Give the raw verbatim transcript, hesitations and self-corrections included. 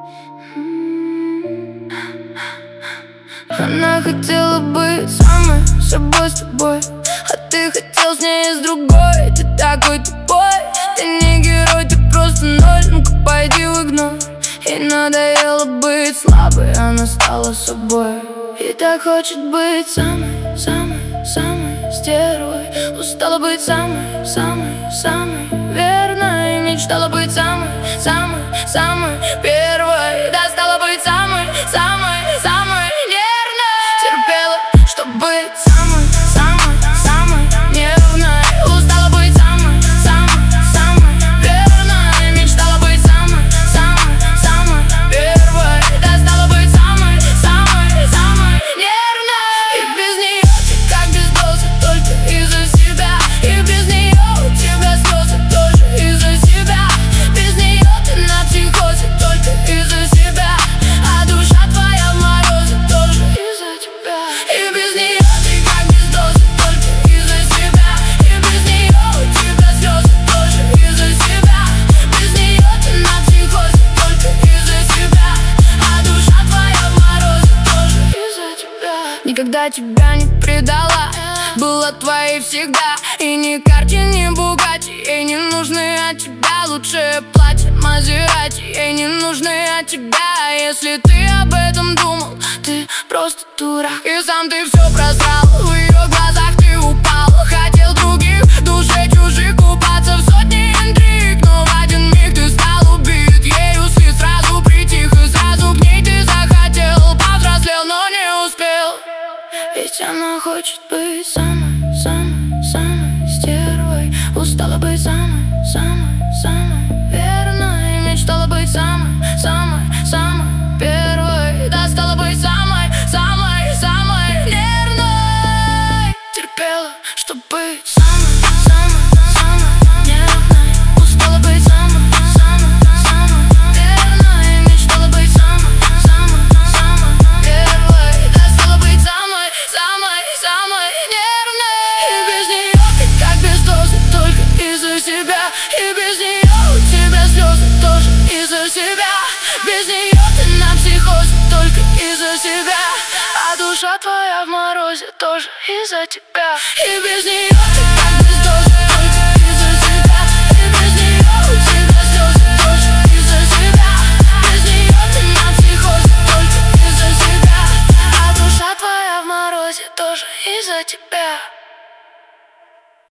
Она хотела быть самой собой с тобой, а ты хотел с ней с другой. Ты такой тупой, ты не герой, ты просто ноль. Ну-ка пойди в игнор. Ей надоело быть слабой, она стала собой. И так хочет быть самой, самой, самой стервой. Устала быть самой, самой, самой верной. Мечтала быть самой, самой, самой первой. Да, стала быть самой, самой, самой нервной. Терпела, чтоб быть самой, самой, самой нервной. Устала быть самой, самой, самой верной. Мечтала быть самой, самой, самой первой. Да, стала быть самой, самой, самой нервной. И без нее ты как без дозы, только из-за себя. И без нее у тебя слезы тоже из-за себя. Без нее ты на психозе, только из-за себя. А душа твоя в морозе тоже из-за тебя. И без нее ты как без дозы, только из-за себя. И без нее у тебя слезы тоже из-за себя. Без нее ты на психозе, только из-за себя. А душа твоя в морозе тоже из-за тебя. Никогда тебя не предала, была твоей всегда. И ни карте, ни бугати ей не нужны от тебя. Лучшее платье Мазерати ей не нужны от тебя. Если ты об этом думал, ты просто дурак. И сам ты все просрал, в ее глазах ты упал. Хотел других, в душе чужих, купаться в сотни интриг. Но в один миг ты стал убит ею, ты сразу притих. И сразу к ней ты захотел, повзрослел, но не успел. Ведь она хочет быть самой, самой, самой стервой. Устала быть самой, самой, самой верной. Мечтала быть самой, самой, самой первой. Да, стала быть самой, самой, самой нервной. Терпела, чтоб быть самой, самой, самой нервной. Устала быть самой, самой, самой верной. Мечтала быть самой, самой, самой первой. Да, стала быть самой, самой, самой нервной. И без нее ты как без дозы, только из-за себя. И без нее у тебя слезы тоже из-за себя. Без нее ты на психозе, только из-за себя. А душа твоя в морозе тоже из-за тебя. И без нее